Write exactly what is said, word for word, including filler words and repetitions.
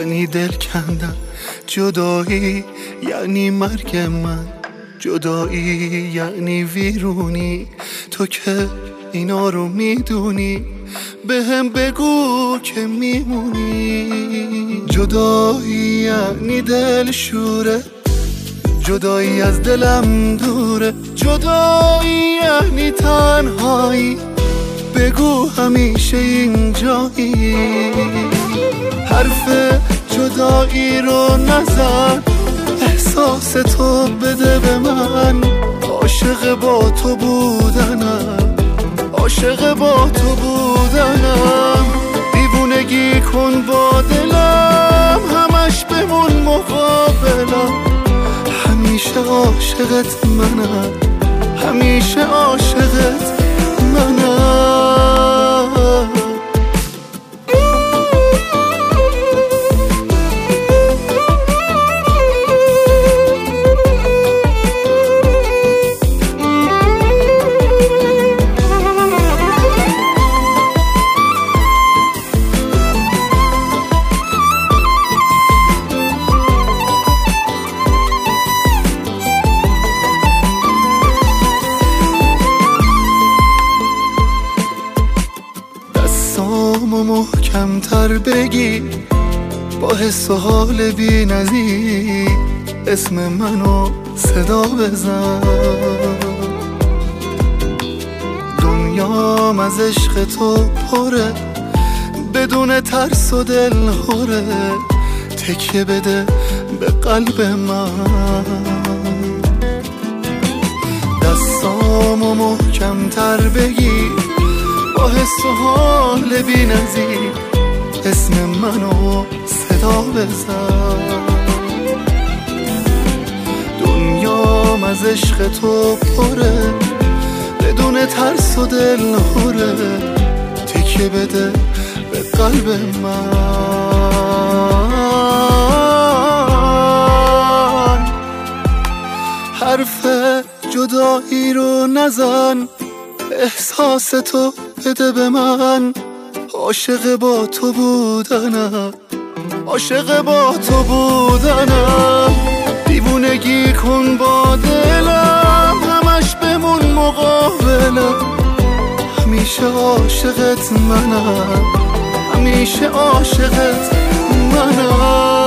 یعنی دل کندن، جدایی یعنی مرگ من، جدایی یعنی ویرونی. تو که اینا رو میدونی، به هم بگو که میمونی. جدایی یعنی دل شوره، جدایی از دلم دوره، جدایی یعنی تنهایی، بگو همیشه اینجایی. حرف جدایی رو نزن، احساس تو بده به من. عاشق با تو بودنم، عاشق با تو بودنم. دیوونگی کن با دلم، همش بمون مقابلم. همیشه عاشقت منم، همیشه عاشقت منم. دستامو محکم‌تر بگی، با حس و حال بی نظیر اسم منو صدا بزن. دنیام از عشق تو پره، بدون ترس و دل خوره. تکیه بده به قلب من، دستامو محکم‌تر بگی، با حس و حال بی نظیر اسم منو صدا بزن. دنیام از عشق تو پره، بدون ترس و دل خوره. تکیه بده به قلب من. حرف جدایی رو نزن، احساس تو بده به من. عاشق با تو بودنم، عاشق با تو بودنم. دیوونگی کن با دلم، همش بمون مقابلم. همیشه عاشقت منم، همیشه عاشقت منم.